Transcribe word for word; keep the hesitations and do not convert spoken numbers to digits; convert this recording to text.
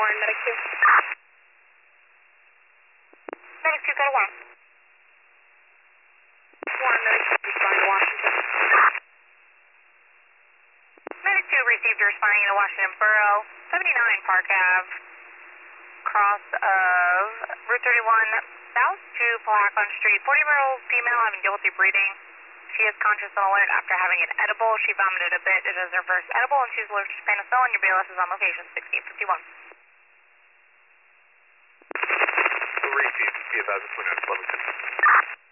Warren, Medic two. Medic two, go to Warren. Warren, Medic two, responding to Washington. Medic two received a responding to Washington Borough, seventy-nine Park Ave, cross of Route thirty-one south to Palawan Street. forty-year-old female having difficulty breathing. She is conscious and alert after having an edible. She vomited a bit. It is her first edible, and she's allergic to penicillin. Your B L S is on location, sixteen fifty-one. Received, be advised, twin out,